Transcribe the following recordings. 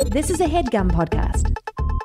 This is a HeadGum podcast.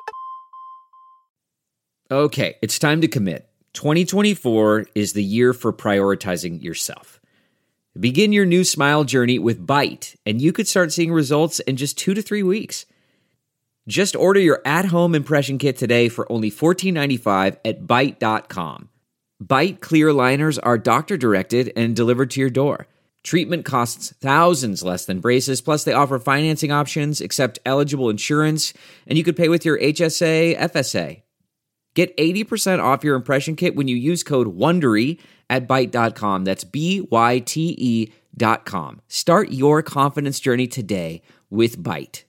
Okay, it's time to commit. 2024 is the year for prioritizing yourself. Begin your new smile journey with Byte, and you could start seeing results in just 2 to 3 weeks. Just order your at-home impression kit today for only $14.95 at Byte.com. Byte clear liners are doctor-directed and delivered to your door. Treatment costs thousands less than braces, plus they offer financing options, accept eligible insurance, and you could pay with your HSA, FSA. Get 80% off your impression kit when you use code WONDERY at Byte.com. That's BYTE.com. Start your confidence journey today with Byte.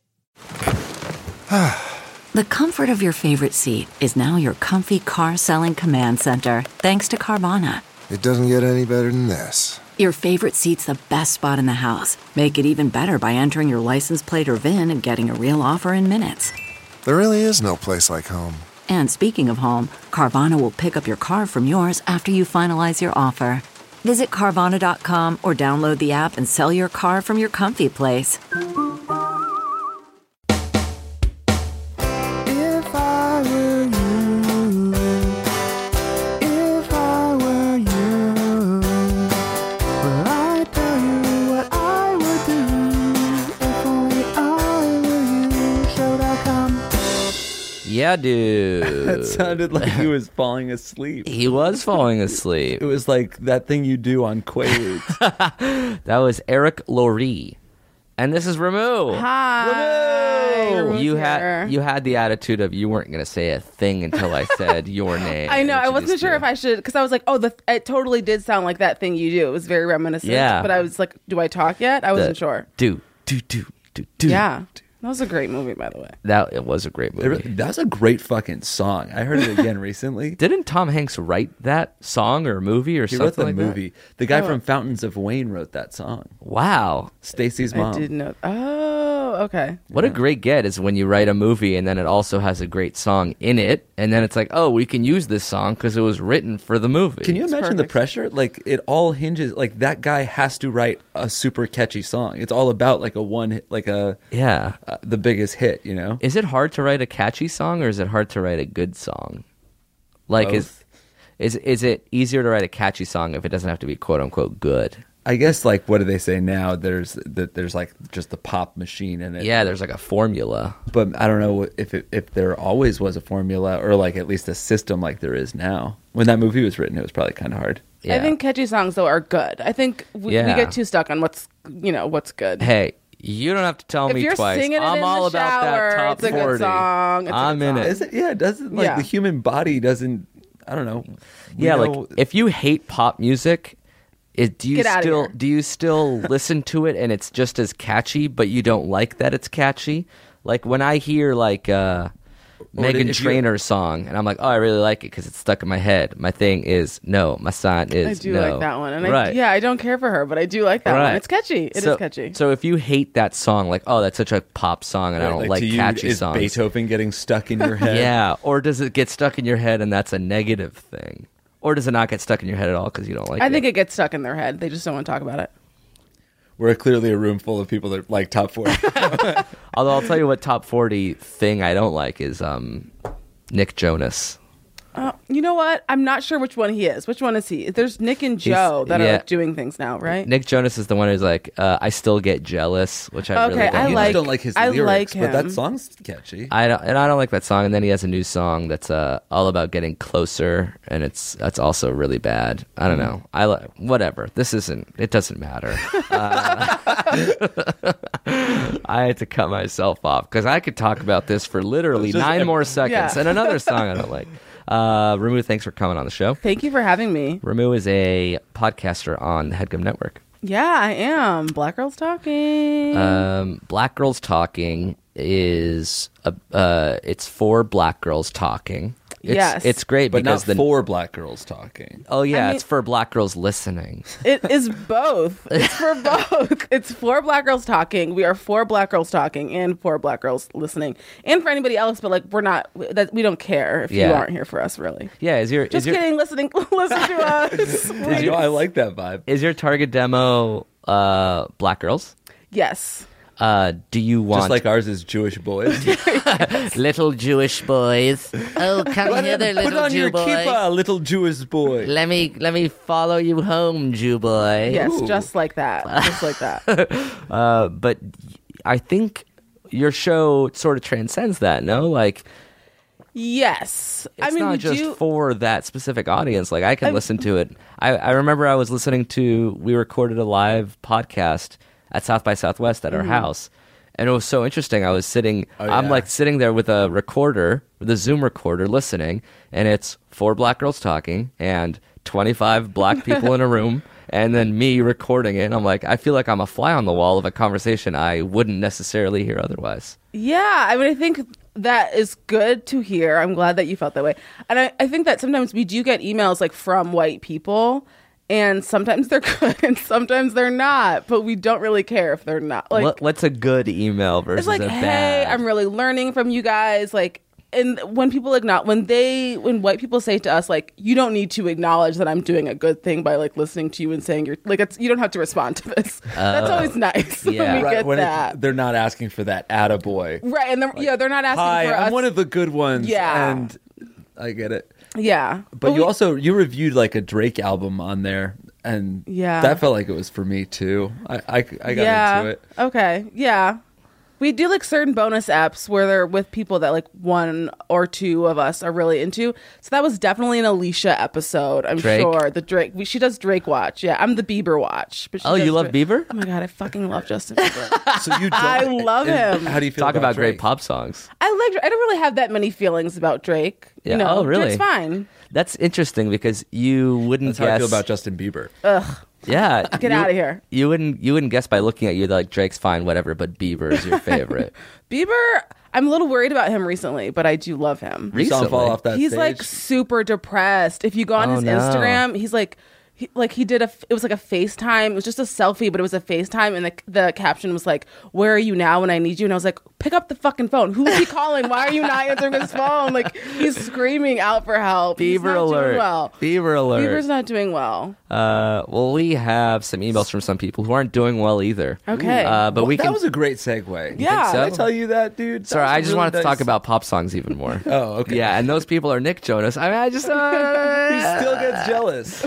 The comfort of your favorite seat is now your comfy car selling command center, thanks to Carvana. It doesn't get any better than this. Your favorite seat's the best spot in the house. Make it even better by entering your license plate or VIN and getting a real offer in minutes. There really is no place like home. And speaking of home, Carvana will pick up your car from yours after you finalize your offer. Visit Carvana.com or download the app and sell your car from your comfy place. If I were you, if I were you, well, I'd tell you what I would do. If only I were you, show.com. Yeah, dude. That sounded like he was falling asleep. He was falling asleep. It was like that thing you do on Quaaludes. That was Eric Laurie. And this is Ramu. Hi. Ramu. You here. had the attitude of you weren't going to say a thing until I said your name. I know. I wasn't introduced sure you. if I should, because I was like, oh, it totally did sound like that thing you do. It was very reminiscent. Yeah. But I was like, do I talk yet? I wasn't sure. Do. Yeah. That was a great movie, by the way. It was a great movie. That was a great fucking song. I heard it again recently. Didn't Tom Hanks write that song or movie or He something wrote the like movie. The guy from Fountains of Wayne wrote that song. that? Wow. Stacy's mom. I didn't know. Oh, okay. What a great get is when you write a movie and then it also has a great song in it. And then it's like, oh, we can use this song because it was written for the movie. Can you imagine the perfect. pressure? Like, it all hinges, like, that guy has to write a super catchy song. It's all about, like, Yeah. the biggest hit, you know? Is it hard to write a catchy song or is it hard to write a good song? Like, Both. is it easier to write a catchy song if it doesn't have to be quote unquote good? I guess, like, what do they say now? There's like just the pop machine in it. Yeah, there's like a formula. But I don't know if there always was a formula or like at least a system like there is now. When that movie was written, it was probably kind of hard. Yeah. I think catchy songs, though, are good. I think we Yeah. get too stuck on what's good. Hey, you don't have to tell If me you're twice. singing it I'm in all the about shower, that top it's a 40. good song. It's a I'm good in song. it. Is it? Yeah, it doesn't like Yeah. the human body doesn't. I don't know. We Yeah, know- like if you hate pop music, Get outta here. do you still listen to it and it's just as catchy, but you don't like that it's catchy? Like when I hear like Megan if you- Trainor's song, and I'm like, oh, I really like it because it's stuck in my head. My thing is no. My sign is I do no. like that one. And right. I don't care for her, but I do like that Right. one. It's catchy. It is catchy. So if you hate that song, like, oh, that's such a pop song, and I don't like to you, catchy is songs. Beethoven getting stuck in your head? Yeah, or does it get stuck in your head and that's a negative thing? Or does it not get stuck in your head at all because you don't like it? I think it gets stuck in their head. They just don't want to talk about it. We're clearly a room full of people that like top 40. Although I'll tell you what top 40 thing I don't like is Nick Jonas. You know what? I'm not sure which one he is. Which one is he? There's Nick and Joe that are like doing things now, right? Nick Jonas is the one who's like, I still get jealous, which I really Okay, don't I You like. just don't like his I lyrics, like but that him. song's catchy. I don't like that song, and then he has a new song that's all about getting closer, and that's also really bad. I don't know. Whatever. It doesn't matter. I had to cut myself off because I could talk about this for literally 9 more seconds, Yeah. and another song I don't like. Ramu, thanks for coming on the show. Thank you for having me. Ramu is a podcaster on the HeadGum Network. Yeah, I am. Black Girls Talking. Black Girls Talking is it's for black girls talking. Yes. It's great But because not for black girls talking. Oh yeah, I mean- it's for black girls listening. It is both. It's for both. It's for Black Girls Talking. We are for Black Girls Talking and for Black Girls listening, and for anybody else. But like, we're not. That we don't care if you Yeah. aren't here for us, really. Yeah, Just kidding. Listen to us. I like that vibe. Is your target demo black girls? Yes. Do you want Just like ours is Jewish boys. little Jewish boys? Oh, come here, there, Put little on Jew your boy. kippah, little Jewish boy. Let me follow you home, Jew boy. Yes, Ooh. just like that. Just like that. But I think your show sort of transcends that. No, like. Yes. It's I mean, not we just do. for that specific audience. Like I can listen to it. I remember I was listening to. We recorded a live podcast at South by Southwest at our house, and it was so interesting. I was sitting. I'm yeah. like sitting there with a recorder, with a Zoom recorder, listening, and it's 4 black girls talking and 25 black people in a room. And then me recording it. And I'm like, I feel like I'm a fly on the wall of a conversation I wouldn't necessarily hear otherwise. Yeah, I mean, I think that is good to hear. I'm glad that you felt that way. And I think that sometimes we do get emails like from white people, and sometimes they're good and sometimes they're not, but we don't really care if they're not. Like, What's a good email versus it's like, a hey, bad? I'm really learning from you guys. Like, and when people when white people say to us, like, you don't need to acknowledge that I'm doing a good thing by like listening to you and saying you're like, you don't have to respond to this. That's always nice. Yeah. when we Right, get when that. they're not asking for that attaboy. Right. And they're not asking Hi, for us. I'm one of the good ones. Yeah. And I get it. Yeah. But you reviewed like a Drake album on there, and Yeah. that felt like it was for me too. I got into it. Okay. Yeah. We do like certain bonus apps where they're with people that like one or two of us are really into. So that was definitely an Alicia episode, I'm Drake? sure. The Drake. She does Drake Watch. Yeah, I'm the Bieber Watch. But she Oh, does you love Drake. Bieber? Oh my God, I fucking love Justin Bieber. So you don't, I love him. How do you feel Talk about great Drake? pop songs. I don't really have that many feelings about Drake. Yeah. You know, Oh, really? Drake's fine. That's interesting because you wouldn't That's how guess. I feel about Justin Bieber. Yeah, Get out of here. You wouldn't guess by looking at you that like Drake's fine, whatever, but Bieber is your favorite. Bieber, I'm a little worried about him recently, but I do love him. You saw him fall off that He's stage. like super depressed. If you go on Oh, his no. Instagram, he's like, he did it was like a FaceTime. It was just a selfie, but it was a FaceTime, and the caption was like, "Where are you now when I need you?" And I was like, "Pick up the fucking phone. Who is he calling? Why are you not answering his phone?" Like he's screaming out for help. He's Bieber not alert. Doing well. Bieber alert. Bieber's not doing well. Well, we have some emails from some people who aren't doing well either. Okay. But Well, we that can. was a great segue. Yeah. Did I tell you that, dude? That Sorry, was I a just really wanted to nice- talk about pop songs even more. Oh, okay. Yeah, and those people are Nick Jonas. I mean, I just. He still gets jealous.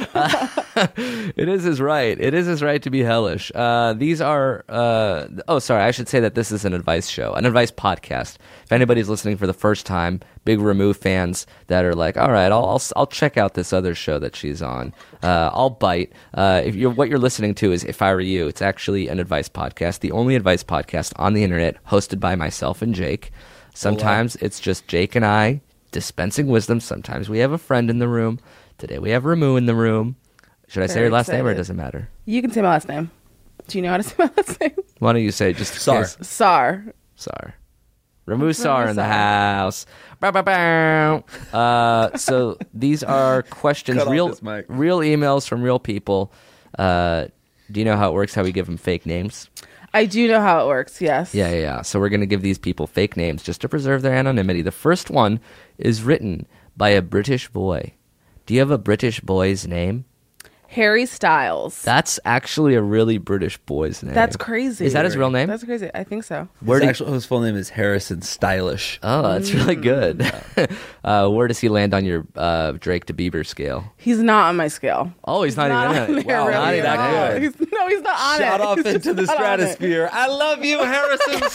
It is his right. It is his right to be hellish. These are. Sorry. I should say that this is an advice show, an advice podcast. If anybody's listening for the first time, big Remove fans that are like, all right, I'll check out this other show that she's on. I'll bite. What you're listening to is If I Were You. It's actually an advice podcast, the only advice podcast on the internet, hosted by myself and Jake. Sometimes it's just Jake and I dispensing wisdom. Sometimes we have a friend in the room. Today we have Ramu in the room. Should I say Very your last name or it excited. doesn't matter? You can say my last name. Do you know how to say my last name? Why don't you say just Sar. Sar. Sar. Ramu Sar in the Sar. house. Bow, bow, bow. So these are questions, Cut off real his mic. emails from real people. Do you know how it works, how we give them fake names? I do know how it works, yes. Yeah. So we're going to give these people fake names just to preserve their anonymity. The first one is written by a British boy. Do you have a British boy's name? Harry Styles. That's actually a really British boy's name. That's crazy. Is that his real name? That's crazy. I think so. His full name is Harrison Stylish. Oh, that's really good. Where does he land on your Drake to Bieber scale? He's not on my scale. Oh, he's not, even on in it. there, Wow, really. not even that that good. good. He's not on Shot it. off He's into just the not on it. stratosphere. I love you, Harrison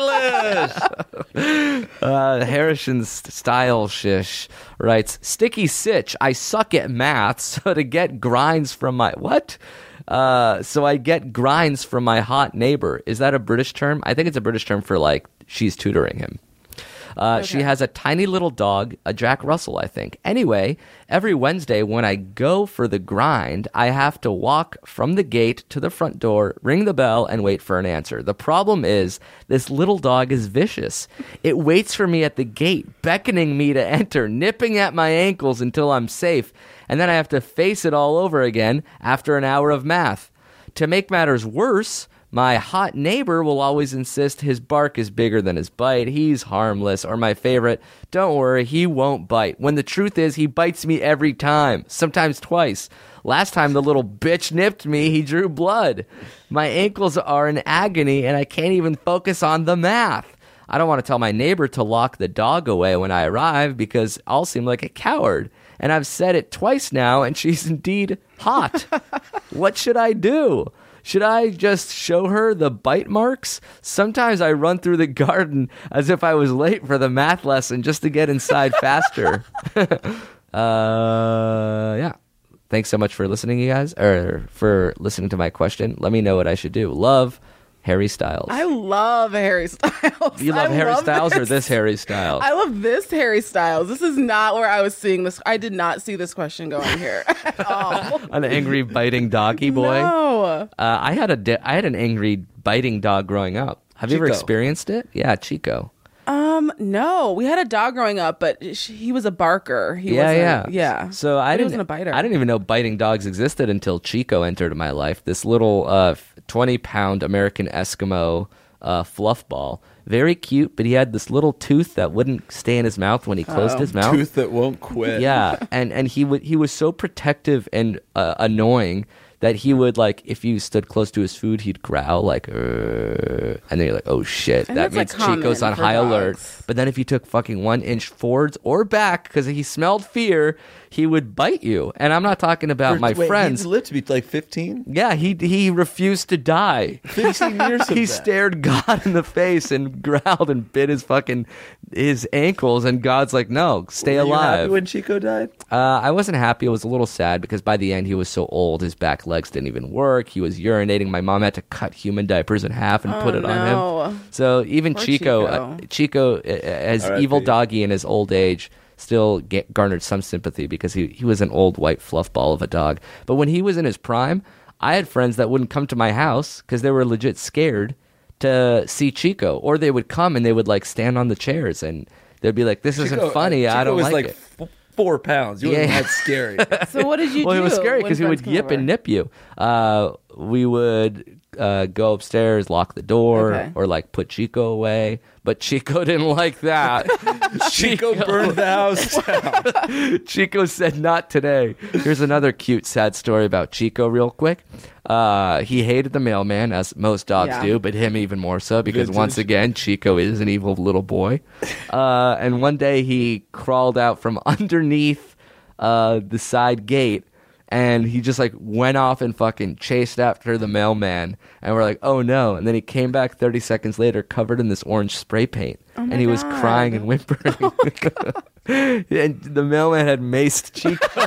Stylish. Harrison Style Shish writes, Sticky Sitch, I suck at math, so to get grinds from my... What? So I get grinds from my hot neighbor. Is that a British term? I think it's a British term for, like, she's tutoring him. She has a tiny little dog, a Jack Russell, I think. Anyway, every Wednesday when I go for the grind, I have to walk from the gate to the front door, ring the bell, and wait for an answer. The problem is, this little dog is vicious. It waits for me at the gate, beckoning me to enter, nipping at my ankles until I'm safe, and then I have to face it all over again after an hour of math. To make matters worse, My hot neighbor will always insist his bark is bigger than his bite. He's harmless. Or my favorite, don't worry, he won't bite. When the truth is, he bites me every time, sometimes twice. Last time the little bitch nipped me, he drew blood. My ankles are in agony, and I can't even focus on the math. I don't want to tell my neighbor to lock the dog away when I arrive because I'll seem like a coward. And I've said it twice now, and she's indeed hot. What should I do? Should I just show her the bite marks? Sometimes I run through the garden as if I was late for the math lesson just to get inside faster. Yeah. Thanks so much for listening, you guys, or for listening to my question. Let me know what I should do. Love, Harry Styles. I love Harry Styles. You love I Harry love Styles or this Harry Styles? I love this Harry Styles. This is not where I was seeing this. I did not see this question going here at all. An angry biting doggy boy. No. I had an angry biting dog growing up. Have you ever Chico. experienced it? Yeah, Chico. No. We had a dog growing up, but he was a barker. He wasn't, yeah. So But I he didn't. wasn't a biter. I didn't even know biting dogs existed until Chico entered my life. This little 20-pound American Eskimo fluff ball. Very cute, but he had this little tooth that wouldn't stay in his mouth when he closed his mouth. Tooth that won't quit. Yeah, and he was so protective and annoying that he would, like, if you stood close to his food, he'd growl like, and then you're like, oh shit, And that that's, means like, Chico's on common for high alert. dogs. But then if you took fucking 1 inch forwards or back because he smelled fear, he would bite you. And I'm not talking about my friends. He lived to be like 15? Yeah, he refused to die. 15 years of He that. stared God in the face and growled and bit his ankles, and God's like, no, stay Were you happy alive. when Chico died? I wasn't happy. I was a little sad because by the end he was so old, his back legs didn't even work. He was urinating. My mom had to cut human diapers in half and put it on no. him. So even Poor Chico, as R.I.P. evil doggy in his old age, still garnered some sympathy because he was an old white fluff ball of a dog. But when he was in his prime, I had friends that wouldn't come to my house because they were legit scared to see Chico, or they would come and they would like stand on the chairs and they'd be like, "This isn't funny. I don't was like like it." 4 pounds. You wasn't Yeah. that scary. So what did you Well, do? it was scary when because he would friends come yip over? and nip you. We would go upstairs, lock the door, Okay. or like put Chico away. But Chico didn't like that. Chico burned the house down. Chico said, "Not today." Here's another cute, sad story about Chico, real quick. He hated the mailman, as most dogs Yeah. do, but him even more so because Vintage. once again, Chico is an evil little boy. And one day he crawled out from underneath the side gate. And he just like went off and fucking chased after the mailman. And we're like, oh no. And then he came back 30 seconds later covered in this orange spray paint. And he was God. crying and whimpering. And the mailman had maced Chico.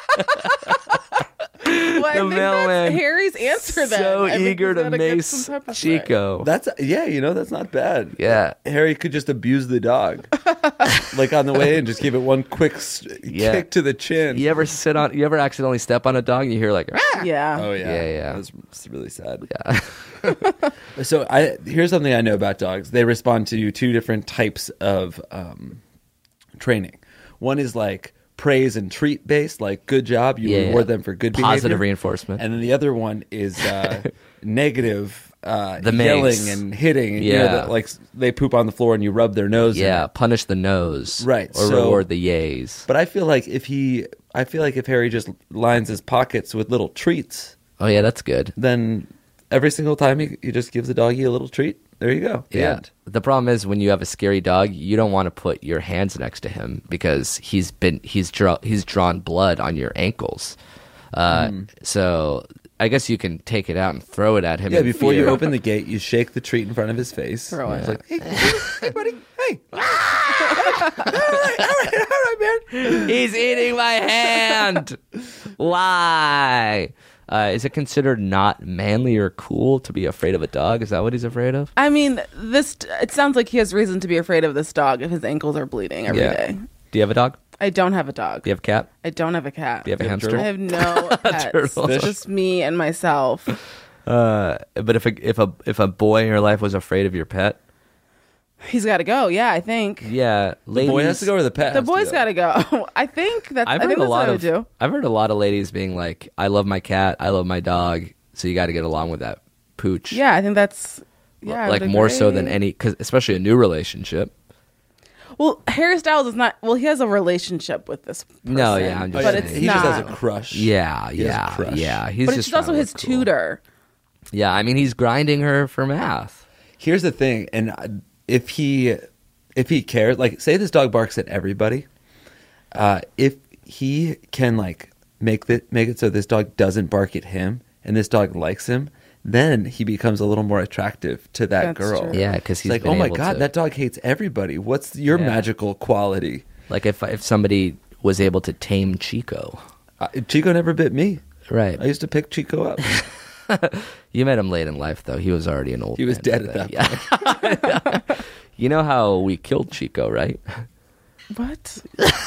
Well, I the think mailman that's Harry's answer then. so I think eager he's to gotta get mace some pepper spray. Chico. That's that's not bad. Yeah. Harry could just abuse the dog, like on the way in, just give it one quick Yeah. kick to the chin. You ever accidentally step on a dog and you hear like, "Ah!" Yeah. Oh Yeah, yeah. That's really sad. Yeah. So here's something I know about dogs. They respond to 2 different types of training. One is like praise and treat based, like good job, you Yeah. reward them for good Positive behavior. reinforcement. And then the other one is negative, The yelling mace. and hitting. And, Yeah. that, like they poop on the floor and you rub their nose. in Yeah, it. punish the nose. Right, Or so- reward the yays. But I feel like if Harry just lines his pockets with little treats, Oh yeah, that's good. then every single time he just gives the doggy a little treat. There you go. The Yeah. end. The problem is when you have a scary dog, you don't want to put your hands next to him because he's drawn blood on your ankles. So I guess you can take it out and throw it at him. Yeah, in before you fear. open the gate, you shake the treat in front of his face. Throw it. It's like, hey, buddy, hey. all right, man. He's eating my hand. Why? Is it considered not manly or cool to be afraid of a dog? Is that what he's afraid of? I mean, it sounds like he has reason to be afraid of this dog if his ankles are bleeding every day. Do you have a dog? I don't have a dog. Do you have a cat? I don't have a cat. Do you have a hamster? turtle? I have no pets. Turtle. It's just me and myself. But if a boy in your life was afraid of your pet, He's got to go. Yeah, I think. yeah, The ladies. boy has to go or the pet? The has to boy's go? got to go. I think that's. I I've think heard a that's lot what I of. would do. I've heard a lot of ladies being like, "I love my cat. I love my dog. So you got to get along with that pooch. Yeah, I think that's I like would more so agree. than any, cause especially a new relationship. Well, Harry Styles is not. Well, he has a relationship with this person. No, yeah, I'm just but saying. it's he not. just has a crush. Yeah, He has a crush. yeah. He's But just it's also trying to his look cool. tutor. Yeah, I mean, he's grinding her for math. Here's the thing, and if he cares, like say this dog barks at everybody, if he can like make it so this dog doesn't bark at him and this dog likes him, then he becomes a little more attractive to that That's girl. true. Yeah, because It's he's like, been oh my able god, to- that dog hates everybody. What's your Yeah. magical quality? Like if somebody was able to tame Chico, Chico never bit me. right? I used to pick Chico up. You met him late in life, though. He was already an old. He was man dead by at then. that Yeah. You know how we killed Chico, right? What?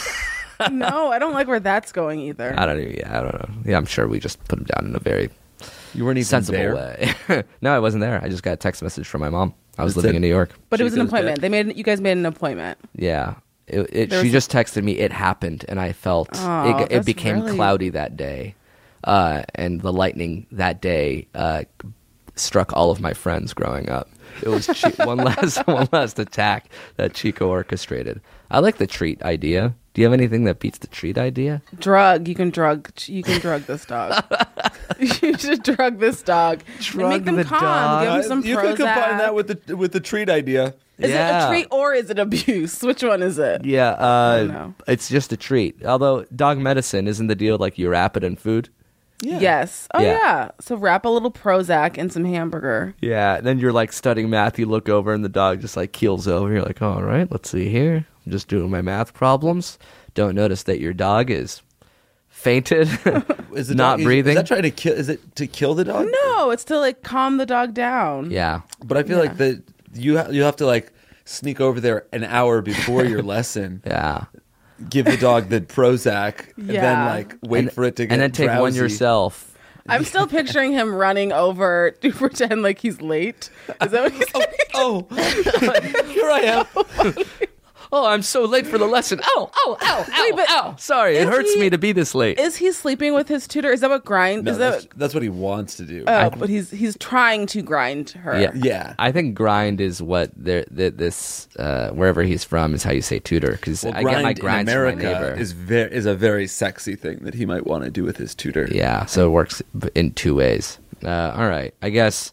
No, I don't like where that's going either. I don't know. Yeah, I'm sure we just put him down in a very You weren't even sensible there. way. No, I wasn't there. I just got a text message from my mom. I was That living said- in New York. But it was an Chico's appointment. dead. You guys made an appointment. Yeah. There She was- just texted me, it happened, and I felt Oh, it that's became really- cloudy that day. And the lightning that day struck all of my friends growing up. It was one last attack that Chico orchestrated. I like the treat idea. Do you have anything that beats the treat idea? Drug. You can drug this dog. You should drug this dog. And Drug make them the calm. dog. Give them some you could combine Prozac. that with the treat idea. Is it Yeah. a treat or is it abuse? Which one is it? Yeah, don't know. it's just a treat. Although dog medicine isn't the deal like you wrap it in food. Yeah. Yes. Oh Yeah. yeah. So wrap a little Prozac in some hamburger. Yeah, then you're like studying math. You look over and the dog just like keels over. You're like, all right, let's see here. I'm just doing my math problems. Don't notice that your dog is fainted, Is the not dog, breathing. Is that trying to kill? Is it to kill the dog? No, it's to like calm the dog down. Yeah, But I feel like that you have to like sneak over there an hour before your lesson, yeah. give the dog the Prozac, and then Yeah. like wait for it to get and then take one drowsy. yourself. I'm still picturing him running over to pretend like he's late. Is that what he's doing? Oh, here I am. Oh, I'm so late for the lesson. Oh, Wait, but ow. Sorry, it is hurts he- me to be this late. Is he sleeping with his tutor? Is that what grind? No, is that? that's what he wants to do. Oh, but he's trying to grind her. Yeah. Yeah. I think grind is what this wherever he's from is how you say tutor because Well, I get my grind in grinds from my America neighbor. is a very sexy thing that he might want to do with his tutor. Yeah, so it works in two ways. All right, I guess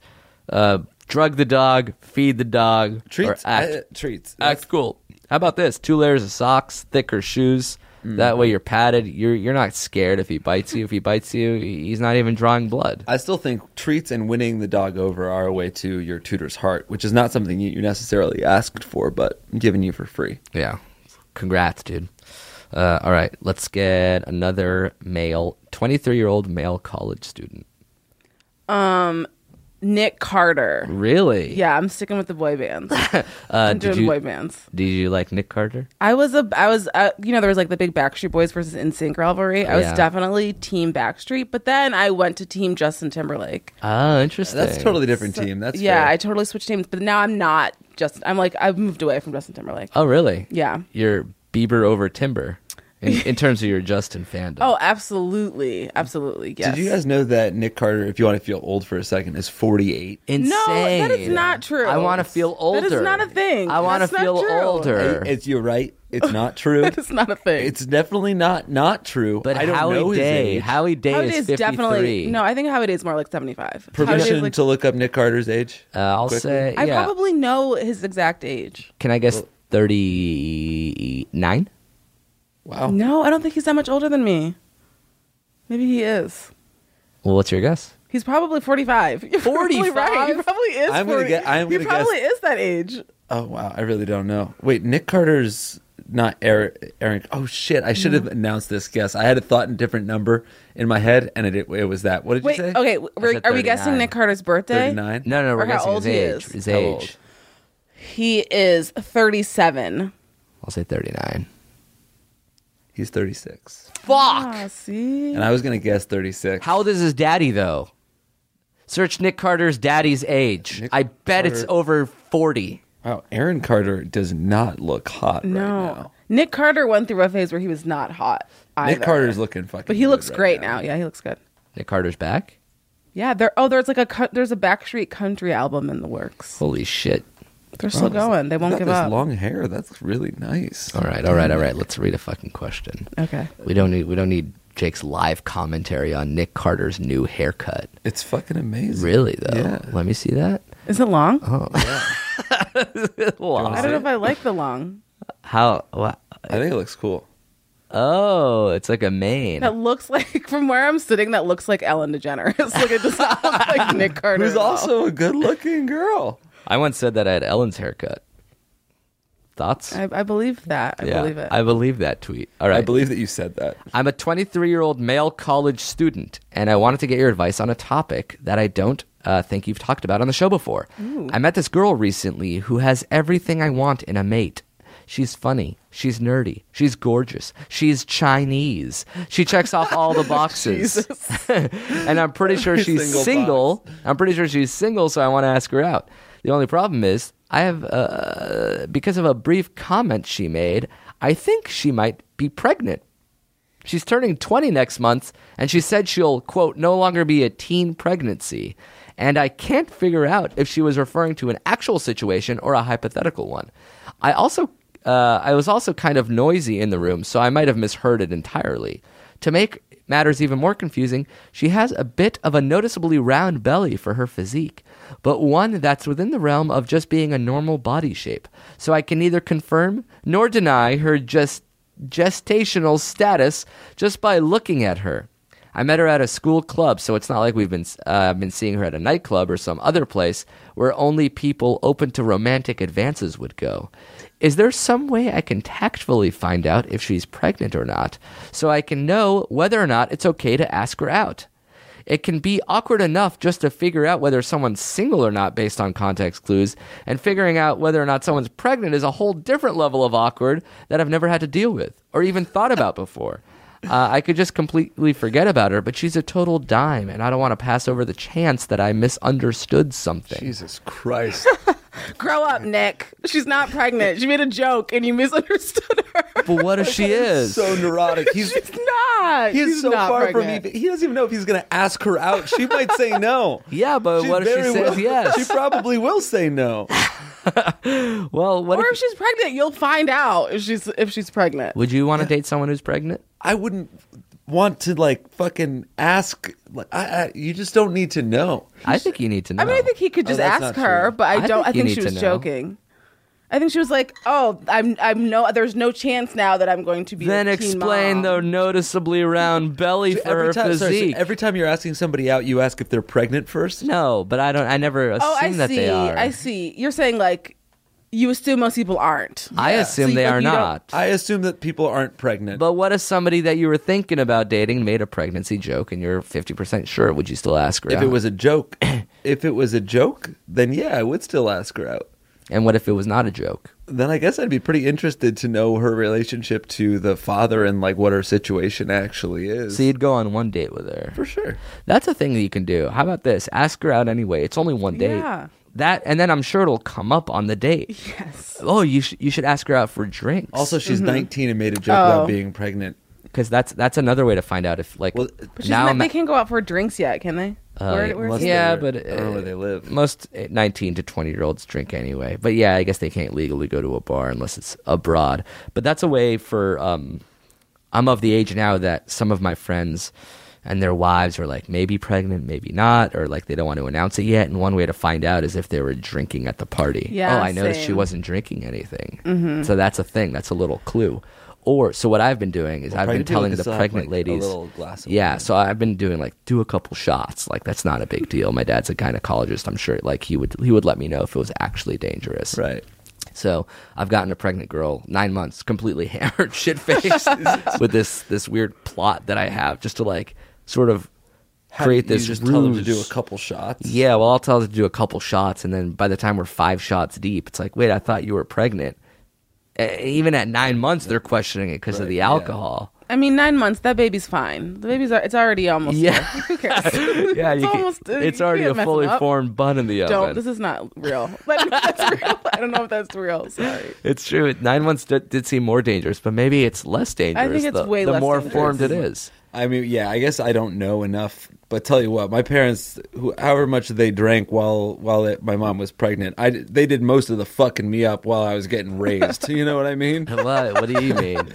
drug the dog, feed the dog, Treats. or act Treats. act cool. How about this? 2 layers of socks, thicker shoes. That way you're padded. You're not scared if he bites you. If he bites you, he's not even drawing blood. I still think treats and winning the dog over are a way to your tutor's heart, which is not something you necessarily asked for, but given you for free. Yeah. Congrats, dude. All right, let's get another male, 23-year-old male college student. Nick Carter. Really? Yeah, I'm sticking with the boy bands. I'm Did doing you boy bands. did you like Nick Carter? I was you know, there was like the big Backstreet Boys versus NSYNC rivalry. I was Yeah. definitely Team Backstreet, but then I went to Team Justin Timberlake. Oh, interesting. That's a totally different team. That's Yeah, fair. I totally switched teams, but now I'm not just. I'm like I've moved away from Justin Timberlake. Oh, really? Yeah. You're Bieber over Timber in terms of your Justin fandom. Oh, absolutely, absolutely. Yes. Did you guys know that Nick Carter, if you want to feel old for a second, is 48? insane! No, that is not true. I want to feel older. That is not a thing. I want to That's not feel true. older. It's you're right. It's not true. That is not a thing. It's definitely not true. But I don't Howie know his Day, age. Howie Day Howie is Day is 53. definitely no. I think Howie Day is more like 75. Howie Day is Permission like, to look up Nick Carter's age? I'll quickly? say, I yeah. probably know his exact age. Can I guess 39? Wow. No, I don't think he's that much older than me. Maybe he is. Well, what's your guess? He's probably 45. You're probably 45? right. He probably is. I'm gonna 40. get- I'm he gonna probably guess- is that age. Oh wow, I really don't know. Wait, Nick Carter's not Aaron. Oh shit, I should have announced this guess. I had a thought in a different number in my head, and it was that. What did Wait, you say? okay. said Are we guessing 39. Nick Carter's birthday? 39. No, we're Or how guessing old his he age. is. His How age. old? He is 37. I'll say 39. He's 36, Fuck! Ah, see? and I was gonna guess 36. How old is his daddy, though? Search Nick Carter's daddy's age. Nick I bet it's Carter- over 40. Wow, Aaron Carter does not look hot No. right now. Nick Carter went through a phase where he was not hot either. Nick Carter's looking fucking. But he good looks right great now. now. Yeah, he looks good. Nick Carter's back? Yeah, there's like there's a Backstreet Country album in the works. Holy shit. They're still going. They won't Got give this up. long hair. That's really nice. All right. Let's read a fucking question. Okay. We don't need Jake's live commentary on Nick Carter's new haircut. It's fucking amazing. Really though? Yeah. Let me see that. Is it long? Oh. I don't know if I like the long. How? What? I think it looks cool. Oh, it's like a mane. That looks like, from where I'm sitting, that looks like Ellen DeGeneres. Like it does not look like Nick Carter. Who's at all. also a good-looking girl. I once said that I had Ellen's haircut. Thoughts? I believe that. I believe it. I believe that tweet. All right. I believe that you said that. I'm a 23-year-old male college student, and I wanted to get your advice on a topic that I don't think you've talked about on the show before. Ooh. I met this girl recently who has everything I want in a mate. She's funny. She's nerdy. She's gorgeous. She's Chinese. She checks off all the boxes. And I'm pretty sure she's single. I'm pretty sure she's single, so I want to ask her out. The only problem is, I have, because of a brief comment she made, I think she might be pregnant. She's turning 20 next month, and she said she'll, quote, no longer be a teen pregnancy. And I can't figure out if she was referring to an actual situation or a hypothetical one. I was also kind of noisy in the room, so I might have misheard it entirely. To make matters even more confusing, she has a bit of a noticeably round belly for her physique, but one that's within the realm of just being a normal body shape. So I can neither confirm nor deny her gestational status just by looking at her. I met her at a school club, so it's not like we've been seeing her at a nightclub or some other place where only people open to romantic advances would go. Is there some way I can tactfully find out if she's pregnant or not, so I can know whether or not it's okay to ask her out? It can be awkward enough just to figure out whether someone's single or not based on context clues, and figuring out whether or not someone's pregnant is a whole different level of awkward that I've never had to deal with or even thought about before. I could just completely forget about her, but she's a total dime, and I don't want to pass over the chance that I misunderstood something. Jesus Christ. Grow up, Nick. She's not pregnant. She made a joke and you misunderstood her. But what if she is? So neurotic. She's not. He's She's so not far pregnant. from me. He doesn't even know if he's going to ask her out. She might say no. Yeah, but what if she very says well- yes? She probably will say no. Well, what Or if if she's pregnant, you'll find out if she's pregnant. would you want to date someone who's pregnant? I wouldn't want to like fucking ask. Like, you just don't need to know. I think you need to know. I mean, I think he could just that's ask not her, true. but I don't. I think you think need she to was know. joking. I think she was like, "Oh, I'm no. There's no chance now that I'm going to be." Then a teen explain mom. the noticeably round belly for her physique. Every time you're asking somebody out, you ask if they're pregnant first. No, but I never assume Oh, I that see. they are. I see. You're saying like you assume most people aren't. I assume So they like, are you don't- not. I assume that people aren't pregnant. But what if somebody that you were thinking about dating made a pregnancy joke and you're 50% sure? Would you still ask her if out? it was a joke, then yeah, I would still ask her out. And what if it was not a joke? Then I guess I'd be pretty interested to know her relationship to the father and like what her situation actually is. So you'd go on one date with her. For sure. That's a thing that you can do. How about this? Ask her out anyway. It's only one date. Yeah. That, and then I'm sure it'll come up on the date. Yes. Oh, you should ask her out for drinks. Also, she's 19 and made a joke Oh. about being pregnant. because that's another way to find out if like Well, But now they can't go out for drinks yet, can they? Where's Unless he? yeah, they're- but I don't know where they live. Most 19 to 20-year-olds drink anyway. But yeah, I guess they can't legally go to a bar unless it's abroad. But that's a way for I'm of the age now that some of my friends and their wives are like maybe pregnant, maybe not, or like they don't want to announce it yet. And one way to find out is if they were drinking at the party. Yeah, I noticed she same. wasn't drinking anything. So that's a thing. That's a little clue. Or so what I've been doing is I've been pregnant people telling can the still have, pregnant like, a ladies. little glass of Yeah, wine. so I've been doing like do a couple shots. Like that's not a big deal. My dad's a gynecologist. I'm sure like he would let me know if it was actually dangerous. Right. So I've gotten a pregnant girl 9 months, completely hammered, shit faced, with this weird plot that I have just to like sort of create this. You just tell them to ruse. do a couple shots. Yeah, well, I'll tell her to do a couple shots, and then by the time we're 5 shots deep, it's like, wait, I thought you were pregnant. Even at 9 months, they're questioning it because of the alcohol. I mean, 9 months. That baby's fine. The baby's it's already almost. Yeah. there. Who cares? Yeah, It's almost- it's you already can't a mess fully them up. formed bun in the oven. Don't. This is not real. But that's real. I don't know if that's real. Sorry. It's true. 9 months did seem more dangerous, but maybe it's less dangerous. it's the, way the less more dangerous. formed it is. I mean, yeah, I guess I don't know enough, but tell you what, my parents, however much they drank while my mom was pregnant, they did most of the fucking me up while I was getting raised. You know what I mean? What do you mean?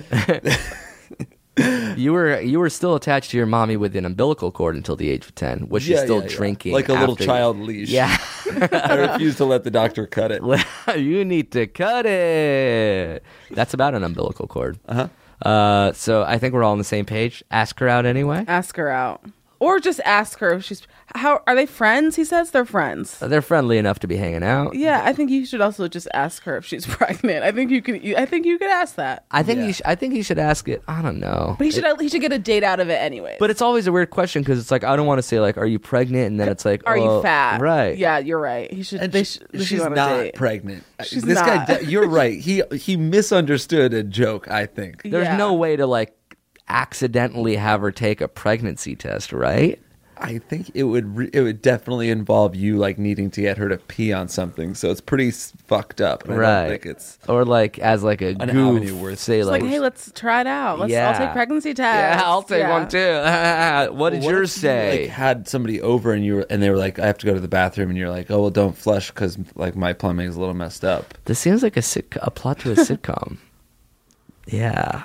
You were still attached to your mommy with an umbilical cord until the age of 10. Was she still drinking? Like a little after- child leash. Yeah. I refuse to let the doctor cut it. You need to cut it. That's about an umbilical cord. So I think we're all on the same page. Ask her out anyway. Ask her out. Or just ask her if she's... How are they friends? He says they're friends. They're friendly enough to be hanging out. Yeah, I think you should also just ask her if she's pregnant. I think you could ask that. I think you should ask it. I don't know. But he should get a date out of it anyway. But it's always a weird question because it's like I don't want to say like, "Are you pregnant?" and then it's like, Are you fat? Right? Yeah, you're right. He should. And They she's should go on a not date. pregnant. She's this not. guy, you're right. He misunderstood a joke, I think. There's Yeah. no way to like accidentally have her take a pregnancy test, right? I think it would definitely involve you like needing to get her to pee on something. So it's pretty fucked up. And I Right. don't think it's Or like as like a An goof, avenue worth- say It's like, hey, let's try it out. I'll Yeah. take pregnancy tests. yeah, I'll take Yeah. one too. What did What yours if you, say? like, had somebody over and they were like, I have to go to the bathroom, and you're like, oh well, don't flush because like my plumbing is a little messed up. This seems like a plot to a sitcom. Yeah.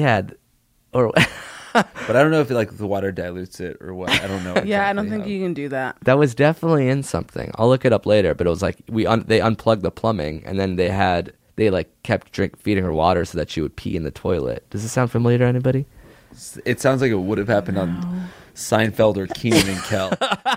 Or But I don't know if like the water dilutes it or what. I don't know. Yeah, I don't exactly think how. you can do that. that was definitely in something. I'll look it up later. But it was like they unplugged the plumbing and then they like kept feeding her water so that she would pee in the toilet. Does this sound familiar to anybody? It sounds like it would have happened on Seinfeld or Keenan and Kel.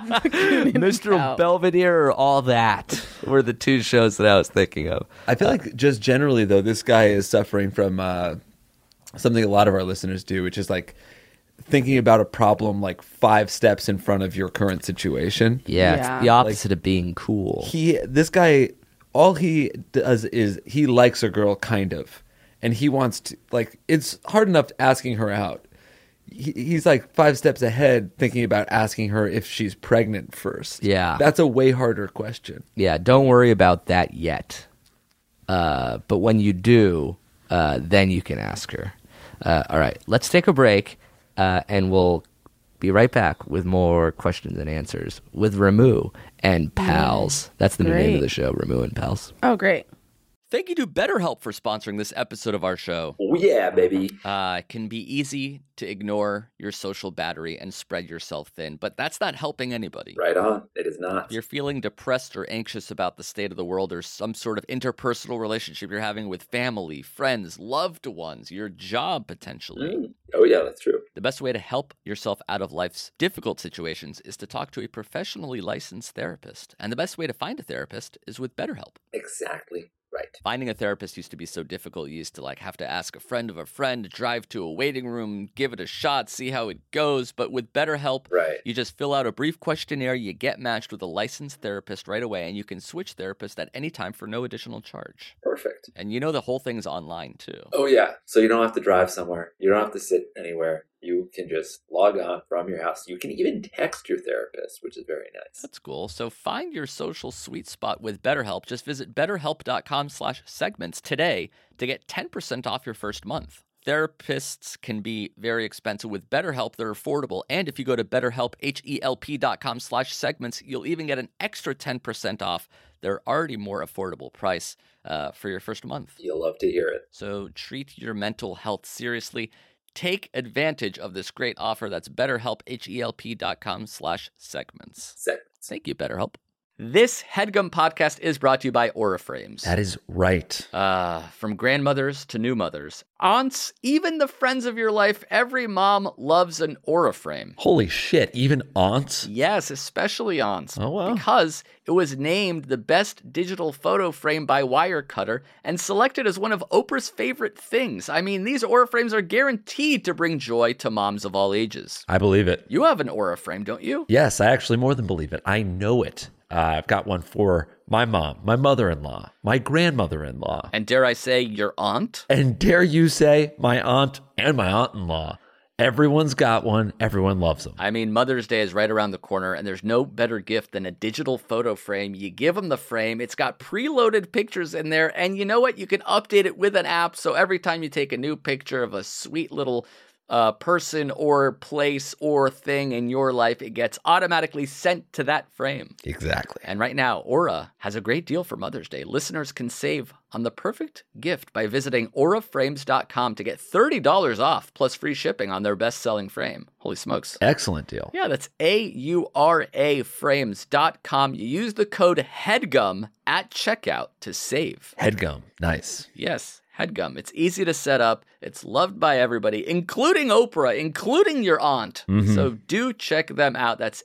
Mr. Belvedere or All That were the two shows that I was thinking of. I feel like just generally though, this guy is suffering from something a lot of our listeners do, which is like thinking about a problem like 5 steps in front of your current situation. Yeah, Yeah. it's the opposite of being cool. This guy, all he does is he likes a girl kind of, and he wants to like. It's hard enough asking her out. He's like 5 steps ahead, thinking about asking her if she's pregnant first. Yeah. that's a way harder question. Yeah, don't worry about that yet. But when you do, then you can ask her. All right, let's take a break, and we'll be right back with more questions and answers with Ramu and Pals. That's the new name of Great. the show, Ramu and Pals. Oh, great. Thank you to BetterHelp for sponsoring this episode of our show. Oh, yeah, baby. It can be easy to ignore your social battery and spread yourself thin, but that's not helping anybody. Right on. It is not. If you're feeling depressed or anxious about the state of the world or some sort of interpersonal relationship you're having with family, friends, loved ones, your job potentially, Oh, yeah, that's true. the best way to help yourself out of life's difficult situations is to talk to a professionally licensed therapist. And the best way to find a therapist is with BetterHelp. Exactly right. Finding a therapist used to be so difficult. You used to like have to ask a friend of a friend, drive to a waiting room, give it a shot, see how it goes. But with BetterHelp, Right. you just fill out a brief questionnaire, you get matched with a licensed therapist right away, and you can switch therapists at any time for no additional charge. Perfect. And you know the whole thing's online too. Oh, yeah. So you don't have to drive somewhere. You don't have to sit anywhere. You can just log on from your house. You can even text your therapist, which is very nice. That's cool. So find your social sweet spot with BetterHelp. Just visit betterhelp.com/segments today to get 10% off your first month. Therapists can be very expensive. With BetterHelp, they're affordable. And if you go to betterhelp.com/segments, you'll even get an extra 10% off their already more affordable price for your first month. You'll love to hear it. So treat your mental health seriously. Take advantage of this great offer. That's BetterHelp, HELP.com/segments. Segments. Thank you, BetterHelp. This HeadGum podcast is brought to you by Auraframes. That is right. From grandmothers to new mothers, aunts, even the friends of your life, every mom loves an Auraframe. Holy shit! Even aunts. Yes, especially aunts. Oh, wow. Because it was named the best digital photo frame by Wirecutter and selected as one of Oprah's favorite things. I mean, these Auraframes are guaranteed to bring joy to moms of all ages. I believe it. You have an Auraframe, don't you? Yes, I actually more than believe it. I know it. I've got one for my mom, my mother-in-law, my grandmother-in-law, And dare I say, your aunt? and dare you say my aunt and my aunt-in-law. Everyone's got one. Everyone loves them. I mean, Mother's Day is right around the corner, and there's no better gift than a digital photo frame. You give them the frame, it's got preloaded pictures in there, and you know what? You can update it with an app, so every time you take a new picture of a sweet little person or place or thing in your life, it gets automatically sent to that frame. Exactly. And right now, Aura has a great deal for Mother's Day. Listeners can save on the perfect gift by visiting auraframes.com to get $30 off plus free shipping on their best-selling frame. Holy smokes. Excellent deal. Yeah, that's auraframes.com. You use the code HEADGUM at checkout to save. Headgum. Nice. Yes, HEADGUM. It's easy to set up. It's loved by everybody, including Oprah, including your aunt. So do check them out. That's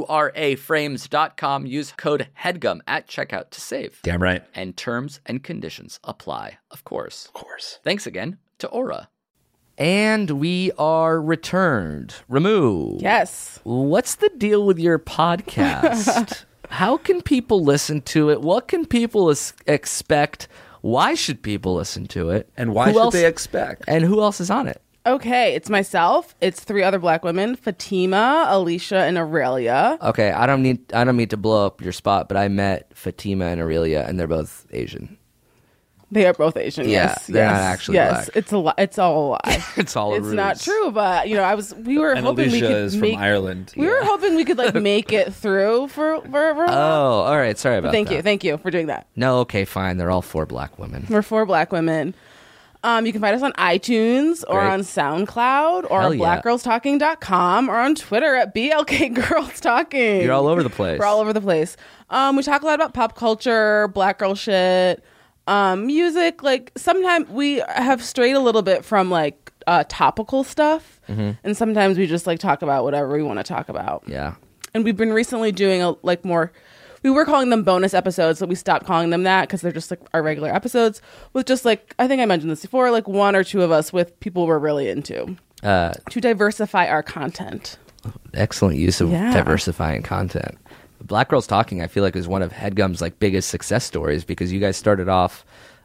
auraframes.com. Use code HEADGUM at checkout to save. Damn right. And terms and conditions apply, of course. Of course. Thanks again to Aura. And we are returned. Ramu. Yes. What's the deal with your podcast? How can people listen to it? What can people expect? Why should people listen to it? And why Who should else- they expect? And who else is on it? Okay, it's myself. It's 3 other Black women: Fatima, Alicia, and Aurelia. Okay, I don't mean to blow up your spot, but I met Fatima and Aurelia, and they're both Asian. They are both Asian. Yeah, Yes, they're yes, not actually yes. Black. It's a it's all a lie. It's all a It's ruse. not true, but we were And hoping we Alicia could is make. from Ireland. We were hoping we could like make it through for a while. Oh, all right. Sorry about that. Thank you for doing that. No, okay, fine. They're all 4 Black women. We're 4 Black women. You can find us on iTunes or Great. on SoundCloud or Hell on yeah. blackgirlstalking.com or on Twitter at BLKGirlsTalking. You're all over the place. We're all over the place. We talk a lot about pop culture, Black girl shit, music. Like sometimes we have strayed a little bit from like topical stuff, and sometimes we just like talk about whatever we want to talk about. Yeah. And we've been recently doing more. We were calling them bonus episodes, but we stopped calling them that because they're just like our regular episodes with just like, I think I mentioned this before, like 1 or 2 of us with people we're really into to diversify our content. Excellent use of Yeah. diversifying content. Black Girls Talking, I feel like, is one of HeadGum's like biggest success stories because you guys started off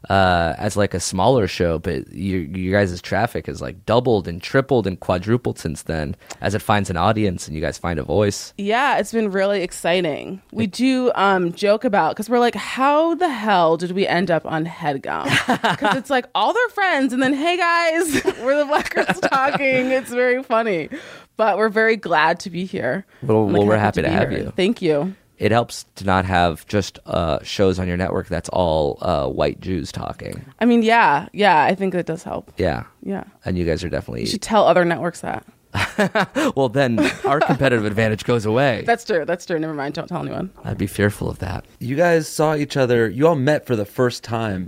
as like a smaller show, but you guys' traffic has like doubled and tripled and quadrupled since then as it finds an audience and you guys find a voice. Yeah, it's been really exciting. We do joke about, because we're like, how the hell did we end up on HeadGum? Because it's like all their friends and then, hey guys, we're the Black Girls Talking. It's very funny. But we're very glad to be here. Well, I'm, like, we're happy to be have here. you. Thank you. It helps to not have just shows on your network that's all white Jews talking. I mean, yeah, I think that does help. Yeah. Yeah. And you guys are definitely... You should tell other networks that. Well, then our competitive advantage goes away. That's true. Never mind. Don't tell anyone. I'd be fearful of that. You guys saw each other. You all met for the first time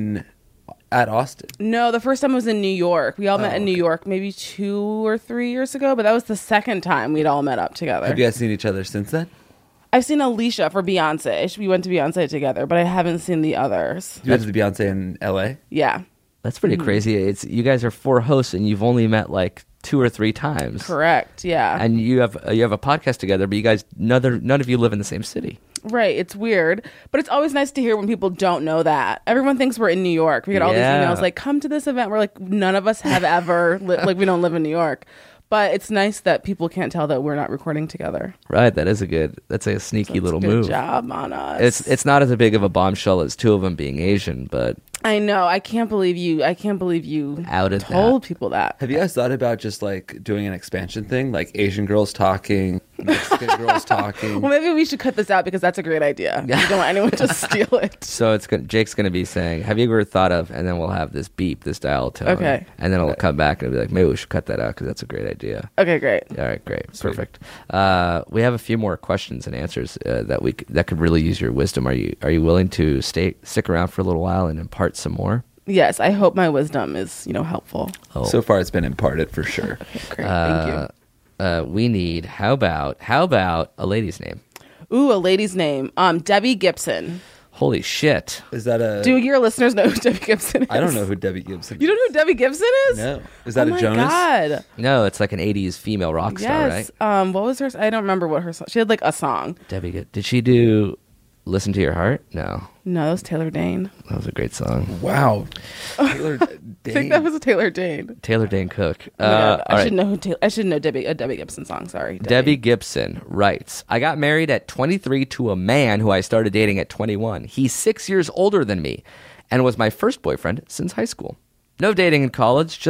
at Austin. No, the first time was in New York. We all met in New York maybe 2 or 3 years ago, but that was the second time we'd all met up together. Have you guys seen each other since then? I've seen Alicia for Beyonce. We went to Beyonce together, but I haven't seen the others. You went to the Beyonce in LA? Yeah, That's pretty crazy. It's you guys are 4 hosts and you've only met like 2 or 3 times. correct. Yeah, And you have a podcast together, but you guys none of you live in the same city. right. It's weird, but it's always nice to hear when people don't know that. Everyone thinks we're in New York. We get all these Yeah. emails like, "Come to this event." We're like, none of us have ever like we don't live in New York. But it's nice that people can't tell that we're not recording together. Right, that's a sneaky little Good move. job on us. It's not as big of a bombshell as 2 of them being Asian, but I know. I can't believe you Outed told people that. Have you guys thought about just like doing an expansion thing, like Asian girls talking, Mexican girls talking? Well, maybe we should cut this out because that's a great idea. We don't want anyone to steal it. so Jake's going to be saying, "Have you ever thought of?" And then we'll have this beep, this dial tone. Okay. And then it'll come back and it'll be like, "Maybe we should cut that out because that's a great idea." Okay, great. All right, great, perfect. We have a few more questions and answers that could really use your wisdom. Are you willing to stick around for a little while and impart some more? Yes, I hope my wisdom is, helpful. Oh. So far, it's been imparted for sure. Great, thank you. We need how about a lady's name? Ooh, a lady's name. Debbie Gibson. Holy shit! Is that a? Do your listeners know who Debbie Gibson is? I don't know who Debbie Gibson. You don't know who Debbie Gibson is? No. Is that oh a Jonas? My God. No, it's like an '80s female rock star, Yes. right? What was her? I don't remember what her song. She had like a song. Debbie, did she do "Listen to Your Heart"? No, No, that was Taylor Dane. that was a great song. Wow. Taylor I think that was Taylor Dane. Taylor Dane Cook. Oh my God. all I right. should know I should know a Debbie Gibson song. Sorry, Debbie Gibson writes, I got married at 23 to a man who I started dating at 21. He's 6 years older than me and was my first boyfriend since high school. No dating in college, just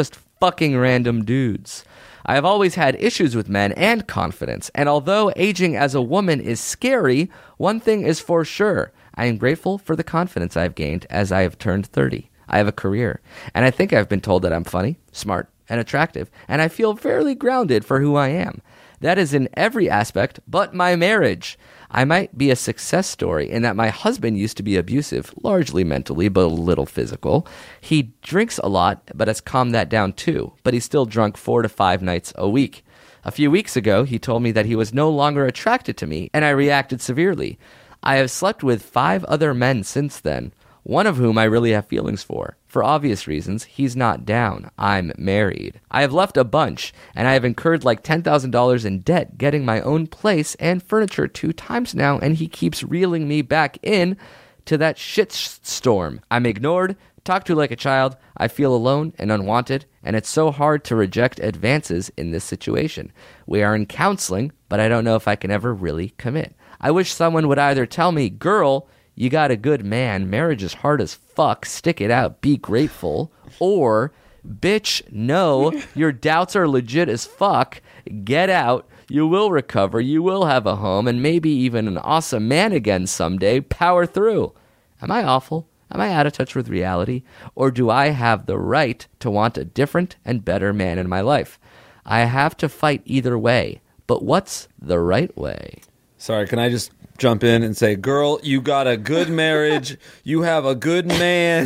fucking random dudes. I have always had issues with men and confidence, and although aging as a woman is scary, one thing is for sure. I am grateful for the confidence I have gained as I have turned 30. I have a career, and I think I've been told that I'm funny, smart, and attractive, and I feel fairly grounded for who I am. That is in every aspect but my marriage. I might be a success story in that my husband used to be abusive, largely mentally, but a little physical. He drinks a lot, but has calmed that down too, but he's still drunk 4 to 5 nights a week. A few weeks ago, he told me that he was no longer attracted to me, and I reacted severely. I have slept with 5 other men since then, one of whom I really have feelings for. For obvious reasons, he's not down. I'm married. I have left a bunch, and I have incurred like $10,000 in debt getting my own place and furniture 2 times now, and he keeps reeling me back in to that shitstorm. I'm ignored, talked to like a child, I feel alone and unwanted, and it's so hard to reject advances in this situation. We are in counseling, but I don't know if I can ever really commit. I wish someone would either tell me, girl, you got a good man, marriage is hard as fuck, stick it out, be grateful, or, bitch, no, your doubts are legit as fuck, get out, you will recover, you will have a home, and maybe even an awesome man again someday, power through. Am I awful? Am I out of touch with reality? Or do I have the right to want a different and better man in my life? I have to fight either way, but what's the right way? Sorry, can I just jump in and say, girl, you got a good marriage. You have a good man.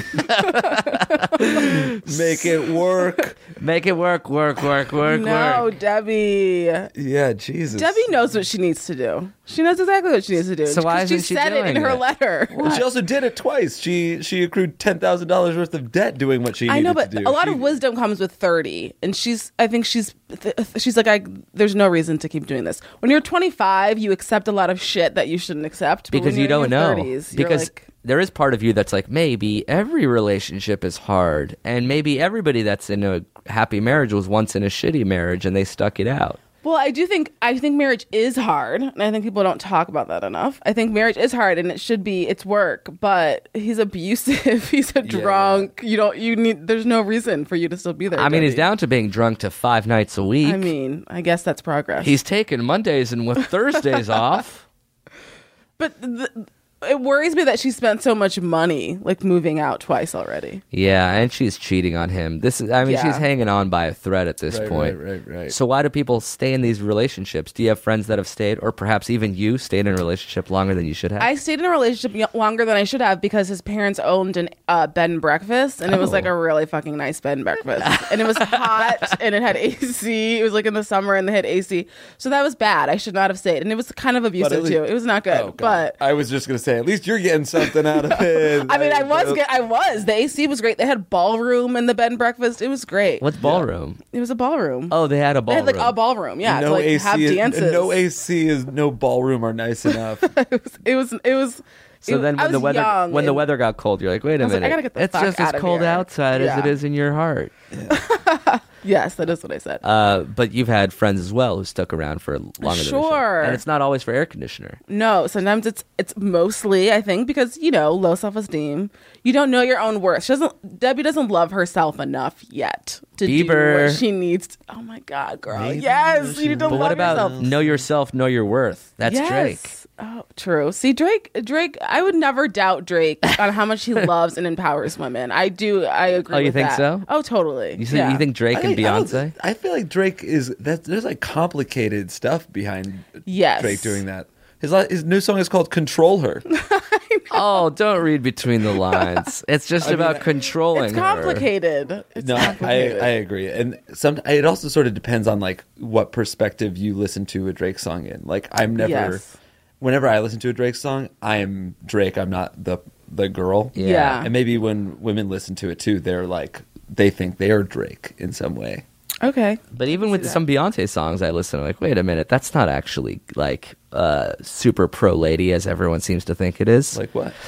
Make it work. Make it work, work. No, Debbie. Yeah, Jesus. Debbie knows what she needs to do. She knows exactly what she needs to do. So why 'Cause isn't she said it in doing her it? letter. Well, she also did it twice. She accrued $10,000 worth of debt doing what she needed I know, to but do. a lot of wisdom comes with 30, and she's like, there's no reason to keep doing this. When you're 25, you accept a lot of shit that you shouldn't accept. But Because when you you're in don't your know. 30s, you're Because like, there is part of you that's like, maybe every relationship is hard, and maybe everybody that's in a happy marriage was once in a shitty marriage and they stuck it out. well, I think marriage is hard, and I think people don't talk about that enough. I think marriage is hard, and it's work, but he's abusive. He's a drunk. There's no reason for you to still be there. I mean, he's Debbie. down to being drunk to 5 nights a week. I mean, I guess that's progress. He's taking Mondays and with Thursdays off. But it worries me that she spent so much money, like moving out twice already. Yeah, and she's cheating on him. She's hanging on by a thread at this point. Right. So why do people stay in these relationships? Do you have friends that have stayed, or perhaps even you stayed in a relationship longer than you should have? I stayed in a relationship longer than I should have because his parents owned an bed and breakfast, and it was like a really fucking nice bed and breakfast. And it was hot, and it had AC. It was like in the summer, and they had AC. So that was bad. I should not have stayed. And it was kind of abusive, too. It was not good. Oh, God. But I was just going to say, at least you're getting something out of it. I mean, I was. The AC was great. They had ballroom in the bed and breakfast. It was great. What's ballroom? It was a ballroom. Oh, they had a They ballroom. had like a ballroom, yeah, No to like AC have dances. No AC is no ballroom are nice enough. It was. So then, I was young, when the and- weather got cold, you're like, wait a was like, minute, I gotta get the it's fuck just as out of cold here. outside as Yeah. it is in your heart. Yes, that is what I said. But you've had friends as well who stuck around for longer than they should. Sure. And it's not always for air conditioner. No, sometimes it's mostly, I think, because low self-esteem. You don't know your own worth. Debbie doesn't love herself enough yet to do Bieber. what she needs to. Oh my God, girl! Yes, you need to But love what about yourself. know yourself, know your worth? That's Yes. Drake. Oh, true. See, Drake. I would never doubt Drake on how much he loves and empowers women. I do. I agree. Oh, you with think that. so? Oh, totally. You Yeah. think Drake and Beyonce? I feel like Drake there's like complicated stuff behind Yes. Drake doing that. His new song is called "Control Her." Oh, don't read between the lines. It's just about controlling It's her. complicated. It's No, complicated. I agree, and it also sort of depends on like what perspective you listen to a Drake song in. Like Yes. whenever I listen to a Drake song, I am Drake. I'm not the girl. Yeah. And maybe when women listen to it too, they think they are Drake in some way. Okay. But even with some Beyonce songs, I listen. I'm like, wait a minute, that's not actually like super pro lady as everyone seems to think it is. Like what?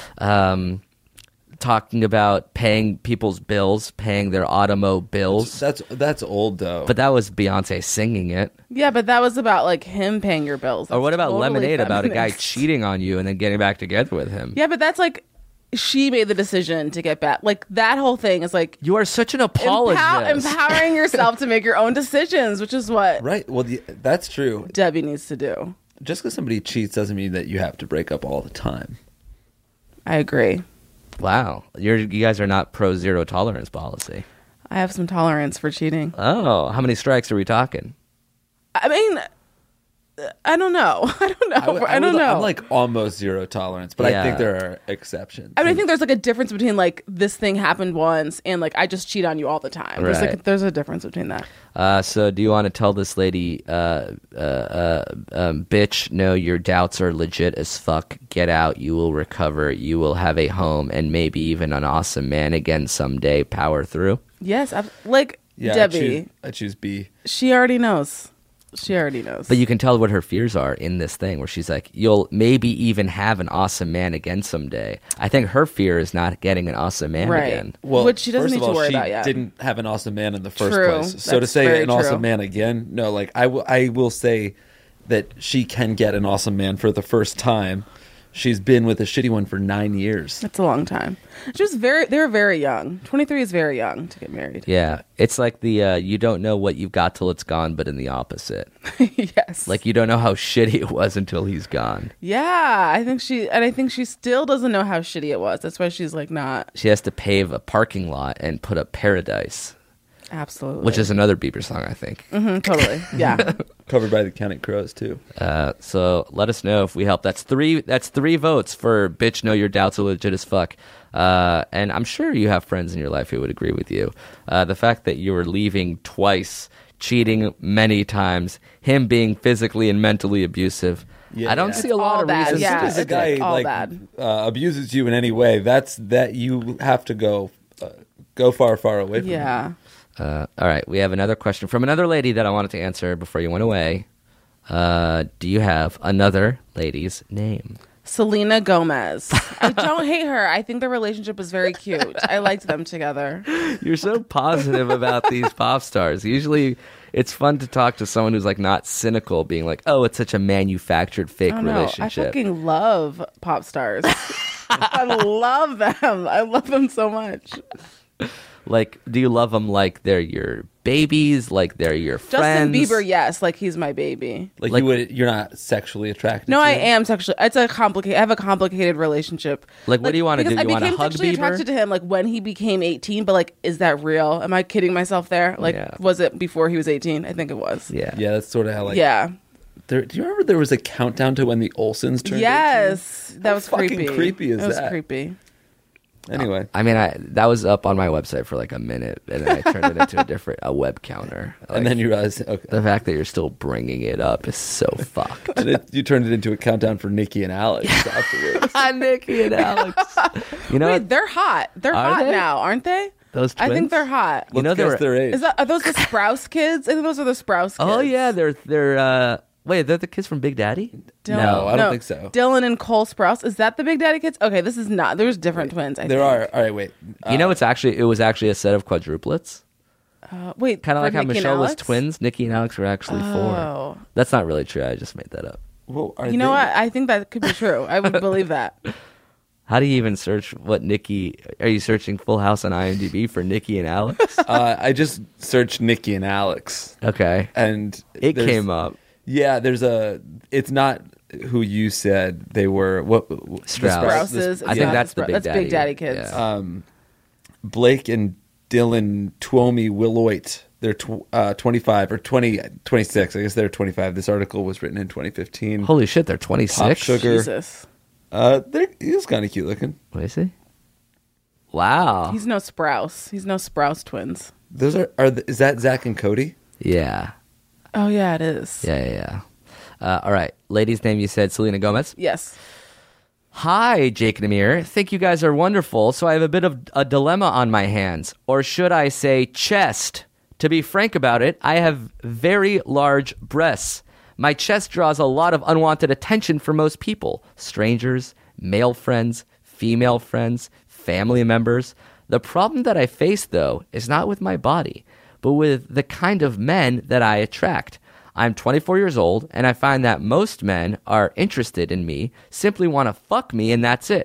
Talking about paying people's bills, paying their automo bills. That's old though. But that was Beyonce singing it. Yeah, but that was about like him paying your bills. Or what That's about totally Lemonade about a guy feminist. cheating on you and then getting back together with him? Yeah, but that's like she made the decision to get back. Like that whole thing is like You are such an apologist. empowering yourself to make your own decisions, which is what Right. Well, that's true. Debbie needs to do. Just because somebody cheats doesn't mean that you have to break up all the time. I agree. Wow. You guys are not pro zero tolerance policy. I have some tolerance for cheating. Oh, how many strikes are we talking? I mean, I don't know. I don't know. I'm like almost zero tolerance, but Yeah. I think there are exceptions. I mean, I think there's like a difference between like this thing happened once and like I just cheat on you all the time. Right. There's a difference between that. So do you want to tell this lady, bitch, no, your doubts are legit as fuck. Get out. You will recover. You will have a home and maybe even an awesome man again someday. Power through. Yes, like yeah, Debbie. I choose B. She already knows. She already knows. But you can tell what her fears are in this thing where she's like, you'll maybe even have an awesome man again someday. I think her fear is not getting an awesome man Right. again. Well, Which she doesn't first need of all, to worry she about yet. didn't have an awesome man in the first True. place. So to That's say very an true. awesome man again, no. Like I will say that she can get an awesome man for the first time. She's been with a shitty one for 9 years. That's a long time. They were very young. 23 is very young to get married. Yeah. It's like the you don't know what you've got till it's gone, but in the opposite. Yes. Like you don't know how shitty it was until he's gone. Yeah, I think she still doesn't know how shitty it was. That's why she's like not. She has to pave a parking lot and put up Paradise, Absolutely. which is another Bieber song, I think. Totally. Yeah. Covered by the Counting Crows too. So let us know if we help. That's three votes for bitch. No, your doubts are legit as fuck. And I'm sure you have friends in your life who would agree with you. The fact that you were leaving twice, cheating many times, him being phically and mentally abusive. Yeah, I don't yeah. see a lot all of bad. reasons. Yeah. As a guy all like bad. Abuses you in any way, that you have to go far away from. Yeah. All right, we have another question from another lady that I wanted to answer before you went away. Do you have another lady's name? Selena Gomez. I don't hate her. I think their relationship was very cute. I liked them together. You're so positive about these pop stars. Usually it's fun to talk to someone who's like not cynical, being like, oh, it's such a manufactured fake I don't know. I relationship. fucking love pop stars. I love them. I love them so much. Like, do you love them like they're your babies, like they're your friends? Justin Bieber, yes, like he's my baby. Like you're not sexually attracted. No, to I him? am sexually. It's a complicated. I have a complicated relationship. Like, what do you want to do? because You I want to became hug sexually Bieber? attracted to him like when he became 18. But like, is that real? Am I kidding myself there? Like, Yeah. was it before he was 18? I think it was. Yeah. Yeah, that's sort of how like. Yeah. Do you remember there was a countdown to when the Olsens turned? Yes, that was fucking creepy. creepy is It was that? creepy. 18? Anyway, I mean, that was up on my website for like a minute, and then I turned it into a web counter. Like, and then you realized, okay, the fact that you're still bringing it up is so fucked. you turned it into a countdown for Nikki and Alex afterwards. Nikki and Alex. You know, Wait, they're hot. They're Are hot they? now, aren't they? those I twins? think they're hot. You know, Let's guess their age. Are those the Sprouse kids? I think those are the Sprouse kids. Oh yeah, they're wait, they're the kids from Big Daddy? No, I don't think so. Dylan and Cole Sprouse. Is that the Big Daddy kids? Okay, this is not. There's different twins. I There think. are. All right, wait. You know, it was actually a set of quadruplets. Wait, Kind of for like how Nikki and Michelle was Alex? twins. Nikki and Alex were actually Oh. 4. That's not really true. I just made that up. Well, You know what? I think that could be true. I would believe that. How do you even search what Nikki? Are you searching Full House on IMDb for Nikki and Alex? I just searched Nikki and Alex, Okay, and it there's- came up. Yeah, it's not who you said they were. What Strauss. Sprouses. I think that's the Big That's Daddy. Big Daddy kids. Yeah. Blake and Dylan Twomey Willoit. They're 25 or 26. I guess they're 25. This article was written in 2015. Holy shit, they're 26. Pop Sugar. Jesus. He's kind of cute looking. What is he? Wow. He's no Sprouse. He's no Sprouse twins. Those is that Zach and Cody? Yeah. Oh, yeah, it is. Yeah. All right. Lady's name, you said Selena Gomez. Yes. Hi, Jake and Amir. Think you guys are wonderful, so I have a bit of a dilemma on my hands. Or should I say chest? To be frank about it, I have very large breasts. My chest draws a lot of unwanted attention from most people. Strangers, male friends, female friends, family members. The problem that I face, though, is not with my body, but with the kind of men that I attract. I'm 24 years old, and I find that most men are interested in me, simply want to fuck me, and that's it.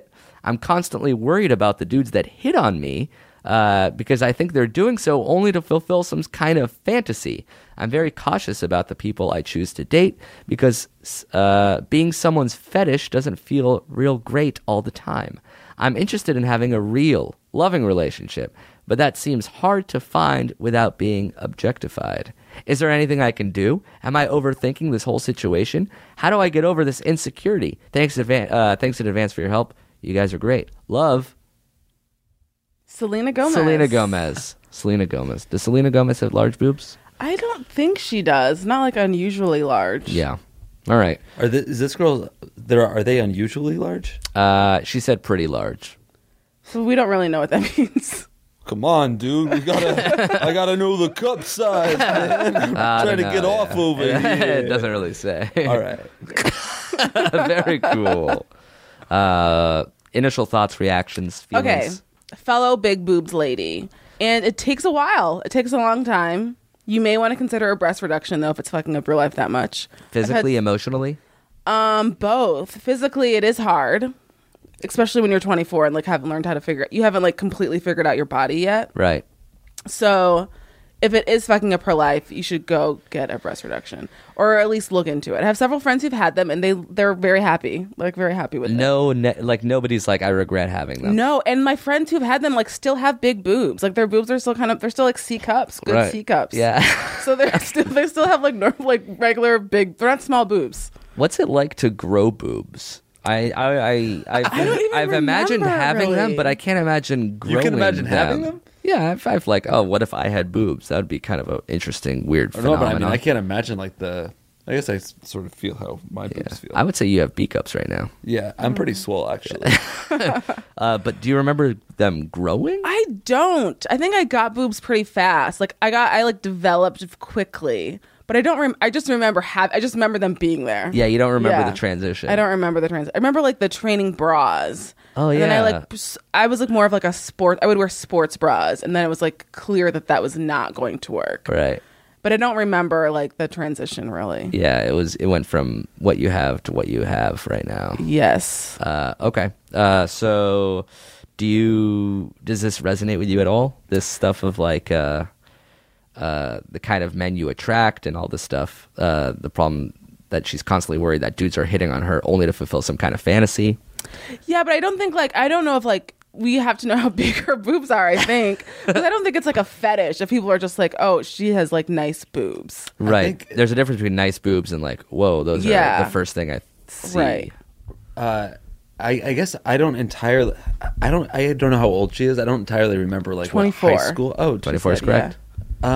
I'm constantly worried about the dudes that hit on me because I think they're doing so only to fulfill some kind of fantasy. I'm very cautious about the people I choose to date because being someone's fetish doesn't feel real great all the time. I'm interested in having a real, loving relationship, but that seems hard to find without being objectified. Is there anything I can do? Am I overthinking this whole situation? How do I get over this insecurity? Thanks in advance for your help. You guys are great. Love, Selena Gomez. Selena Gomez. Does Selena Gomez have large boobs? I don't think she does. Not like unusually large. Yeah. All right. Is this girl? Are they unusually large? She said pretty large. So we don't really know what that means. Come on, dude. I gotta know the cup size, man. I'm trying to get off over here. It doesn't really say. All right. Very cool. Initial thoughts, reactions, feelings. Okay. Fellow big boobs lady. And it takes a while. It takes a long time. You may want to consider a breast reduction, though, if it's fucking up your life that much. Physically, emotionally? Both. Physically, it is hard. Especially when you're 24 and like haven't learned how to figure it. You haven't like completely figured out your body yet. Right. So if it is fucking up her life, you should go get a breast reduction or at least look into it. I have several friends who've had them and they're very happy, like very happy with it. Like nobody's like, I regret having them. No, and my friends who've had them like still have big boobs. Like their boobs are still they're still like C cups, good right. C cups. Yeah. So they still have like normal, like regular big. They're not small boobs. What's it like to grow boobs? I've imagined having them, but I can't imagine growing them. You can imagine having them? Yeah, I've like, oh, what if I had boobs? That would be kind of an interesting, weird phenomenon. But I mean, I can't imagine like I guess I sort of feel how my boobs feel. I would say you have B cups right now. Yeah, I'm pretty swole actually. But do you remember them growing? I don't. I think I got boobs pretty fast. Like I developed quickly. But I don't. I just remember them being there. Yeah, you don't remember the transition. I don't remember the transition. I remember like the training bras. Oh and yeah. Then I was like more of like a sport. I would wear sports bras, and then it was like clear that was not going to work. Right. But I don't remember like the transition really. Yeah, it went from what you have to what you have right now. Yes. Okay. So, does this resonate with you at all? This stuff of like. The kind of men you attract and all this stuff. The problem that she's constantly worried that dudes are hitting on her only to fulfill some kind of fantasy. Yeah, but I don't think I don't know if we have to know how big her boobs are, I think. Because I don't think it's like a fetish if people are just like, oh, she has like nice boobs. Right. There's a difference between nice boobs and like, whoa, those are the first thing I see. Right. I guess I don't know how old she is. I don't entirely remember 24. What high school. Oh, 24 is correct. Yeah.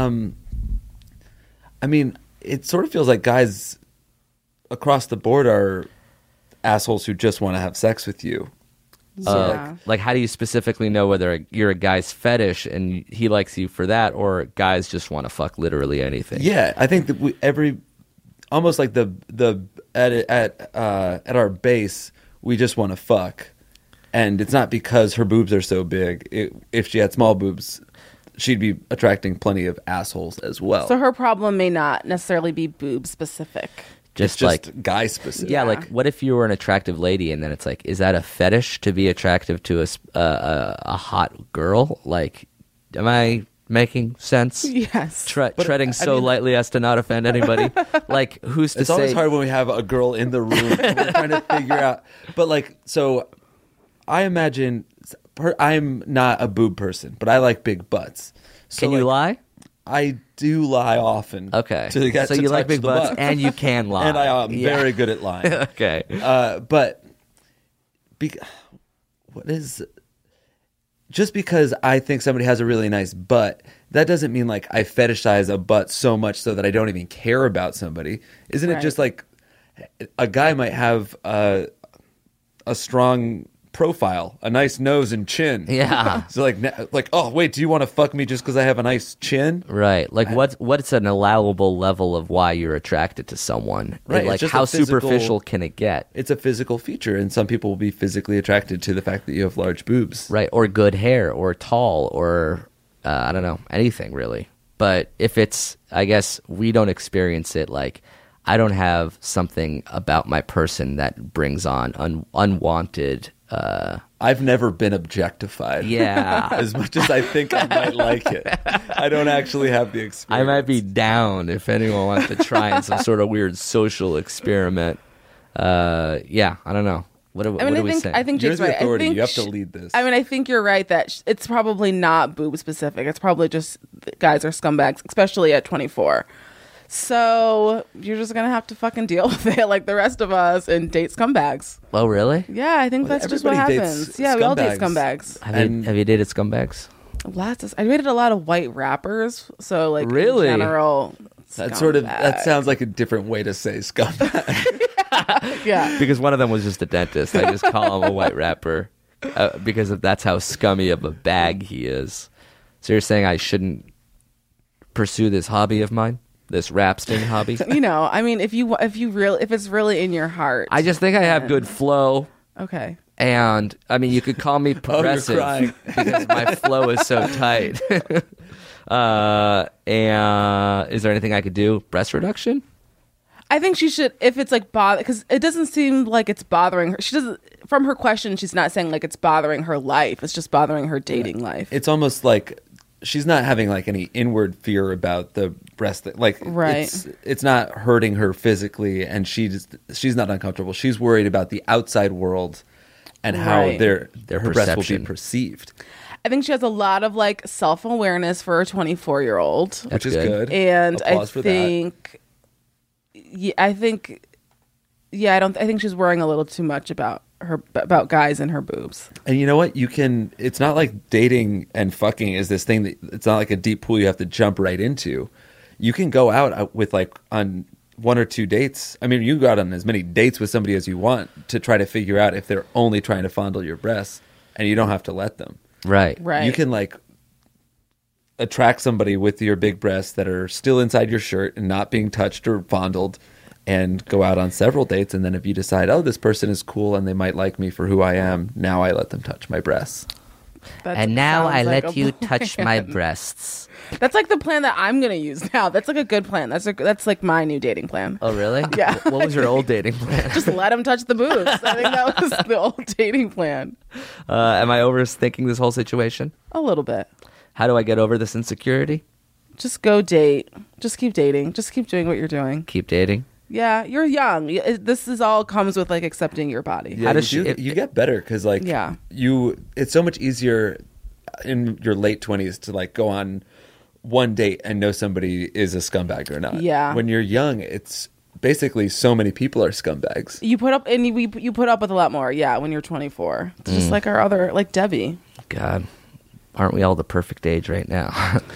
I mean, it sort of feels like guys across the board are assholes who just want to have sex with you. So like, how do you specifically know whether you're a guy's fetish and he likes you for that, or guys just want to fuck literally anything? Yeah, I think that almost like at our base, we just want to fuck, and it's not because her boobs are so big. If she had small boobs, she'd be attracting plenty of assholes as well. So her problem may not necessarily be boob specific. Just like guy specific. Yeah, like what if you were an attractive lady and then it's like, is that a fetish to be attractive to a hot girl? Like, am I making sense? Yes. Treading lightly as to not offend anybody. Like, who's to say? It's always hard when we have a girl in the room and we're trying to figure out. But so I imagine I'm not a boob person, but I like big butts. So Can you lie? I do lie often. Okay. So you like big butts and you can lie. And I am very good at lying. Okay. But just because I think somebody has a really nice butt, that doesn't mean like I fetishize a butt so much so that I don't even care about somebody. Isn't it just like a guy might have a strong profile, a nice nose and chin. Yeah. So like, oh wait, do you want to fuck me just because I have a nice chin? Right. Like what's an allowable level of why you're attracted to someone? Right. Like how superficial can it get? It's a physical feature, and some people will be physically attracted to the fact that you have large boobs. Right. Or good hair, or tall, or I don't know, anything really. But if it's, I guess we don't experience it like, I don't have something about my person that brings on unwanted I've never been objectified. Yeah. As much as I think I might like it, I don't actually have the experience. I might be down if anyone wants to try in some sort of weird social experiment. Yeah, I don't know. What do we say? I think You're Jake's the right. authority. I think You have to lead this. I mean, I think you're right that it's probably not boob specific. It's probably just guys are scumbags, especially at 24. So you're just gonna have to fucking deal with it like the rest of us and date scumbags. Oh, really? Yeah, I think that's just what everybody happens. dates Yeah, we all date scumbags. scumbags. Have you dated scumbags? I dated a lot of white rappers. So like Really? in general, that sounds like a different way to say scumbag. yeah. Because one of them was just a dentist. I just call him a white rapper because that's how scummy of a bag he is. So you're saying I shouldn't pursue this hobby of mine? This rap sting hobby? You know, I mean, if it's really in your heart. I just think I have good flow. Okay. And I mean, you could call me progressive crying. because my flow is so tight. And is there anything I could do? Breast reduction? I think she should, if it's like because it doesn't seem like it's bothering her. She doesn't. From her question, she's not saying like it's bothering her life. It's just bothering her dating life. It's almost like she's not having like any inward fear about the breast. Right. It's not hurting her physically, and she's not uncomfortable. She's worried about the outside world and how Right. her breast will perception. be perceived, I think she has a lot of like self-awareness for a 24-year-old. which is good. good. And Applause for that. I think she's worrying a little too much about guys and her boobs. And you know what? It's not like dating and fucking is this thing that it's not like a deep pool you have to jump right into. You can go out with like on one or two dates. I mean, you can go out on as many dates with somebody as you want to try to figure out if they're only trying to fondle your breasts, and you don't have to let them. Right. Right. You can like attract somebody with your big breasts that are still inside your shirt and not being touched or fondled, and go out on several dates. And then if you decide, oh, this person is cool and they might like me for who I am, now I let them touch my breasts. And now I sounds like let a you plan. touch my breasts. That's like the plan that I'm gonna use now. That's like a good plan. That's like my new dating plan. Oh, really? Yeah. What was your old dating plan? Just let him touch the boobs. I think that was the old dating plan. Am I overthinking this whole situation? A little bit. How do I get over this insecurity? Just go date. Just keep dating. Just keep doing what you're doing. Keep dating. Yeah, you're young. This is all comes with like accepting your body. Yeah, How does you get better because like Yeah. it's so much easier in your late 20s to like go on one date and know somebody is a scumbag or not. Yeah. When you're young, it's basically so many people are scumbags. You put up you put up with a lot more. Yeah, when you're 24. It's just like our other like Debbie. God, aren't we all the perfect age right now?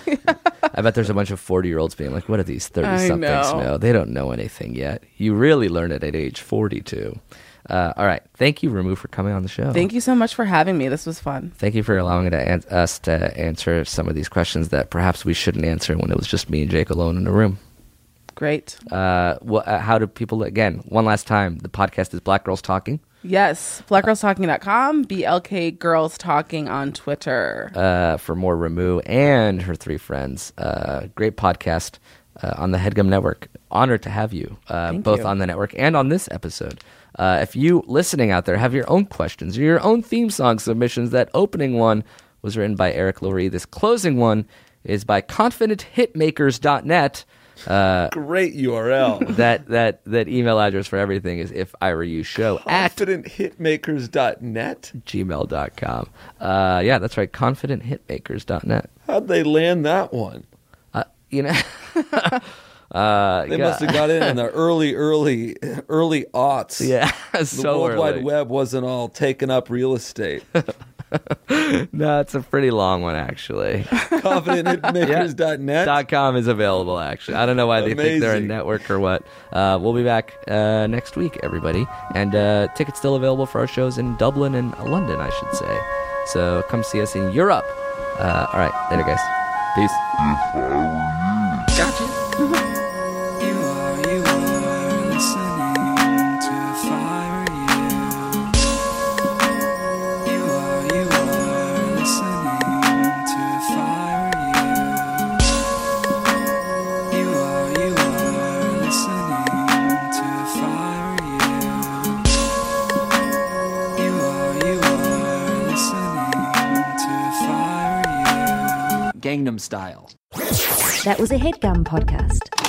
I bet there's a bunch of 40-year-olds being like, what are these 30-somethings know. know? They don't know anything yet. You really learn it at age 42. All right. Thank you, Ramu, for coming on the show. Thank you so much for having me. This was fun. Thank you for allowing us to answer some of these questions that perhaps we shouldn't answer when it was just me and Jake alone in a room. Great. How do people, again, one last time, the podcast is Black Girls Talking. Yes, blackgirlstalking.com, BLK Girls Talking on Twitter. For more Ramu and her three friends. Great podcast on the HeadGum Network. Honored to have you, both you. on the network and on this episode. If you listening out there have your own questions or your own theme song submissions, that opening one was written by Eric Lurie. This closing one is by confidenthitmakers.net. Great URL. That email address for everything is ifIWereYouShow at ConfidentHitmakers.net. gmail.com. Yeah, that's right. ConfidentHitmakers.net. How'd they land that one? You know, They must have got in the early aughts. yeah, The so World early. Wide Web wasn't all taken up real estate. No, it's a pretty long one actually. ConfidentHitmakers.net. .com is available actually. I don't know why they think they're a Amazing. network or what. We'll be back next week, everybody, and tickets still available for our shows in Dublin and London, I should say. So come see us in Europe. All right, later, guys. Peace. Gangnam Style. That was a HeadGum podcast.